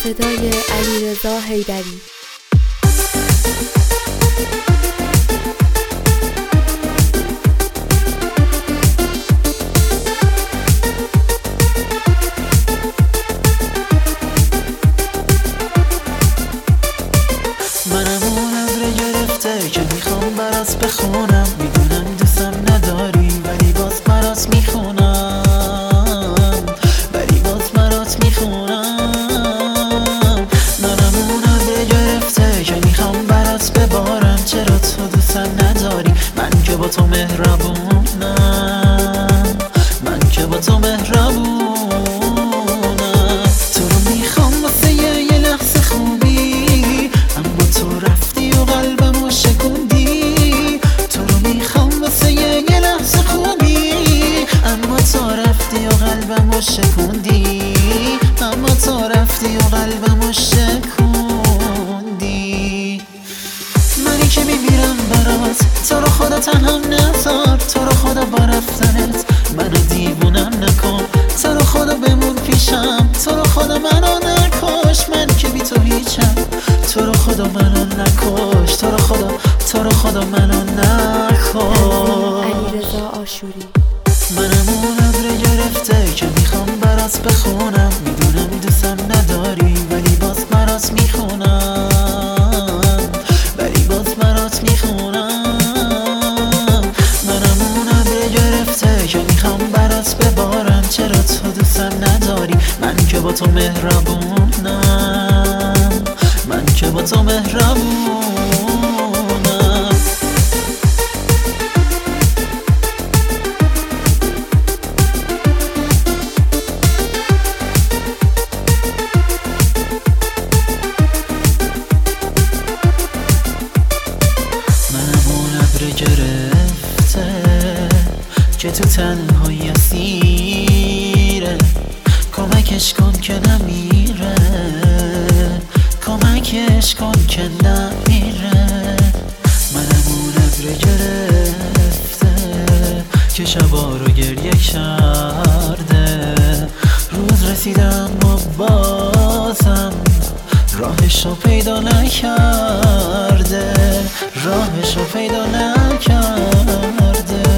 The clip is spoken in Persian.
صدای علیرضا حیدری. منم اون ابر گرفته که میخوام برات بخونم، میدونم دوستم نداری ولی باز برات میخونم، ولی باز برات میخونم. منم اون ابر گرفته که میخوام برات ببارم، چرا تو دوستم نداری؟ من که با تو مهربونم، من که با تو مهربونم. تو رو میخوام واسه یه لحظه خوبی، اما تو رفتی و قلبمو شکوندی. تو رو میخوام واسه یه لحظه خوبی، اما تو رفتی و قلبمو شکوندی، اما تو رفتی و قلبمو شکوندی. منی که میمیرم برات، تو رو خدا تنهام نذار، تو رو خدا با رفتنت منو دیوونم نکن، تو رو خدا بمون پیشم، تو رو خدا منو نکش، من که بی تو هیچم، تو رو خدا منو نکش، تو رو خدا، تو رو خدا منو نکش. علیرضا آشوری. منم اون ابر گرفته که میخوام برات بخونم، میدونم دوستم نداری ولی باز برات میخونم، ولی باز برات میخونم. منم اون ابر گرفته که میخوام برات ببارم، چرا تو دوستم نداری؟ من که با تو مهربونم، من که با تو مهربونم. گرفته که تو تنهایی اسیره، کمکش کن که نمیره، کمکش کن که نمیره. منم اون ابر گرفته که شبا رو گریه کرده، روز رسیدم و بازم راهشو پیدا نکرده، راهشو پیدا نکرده.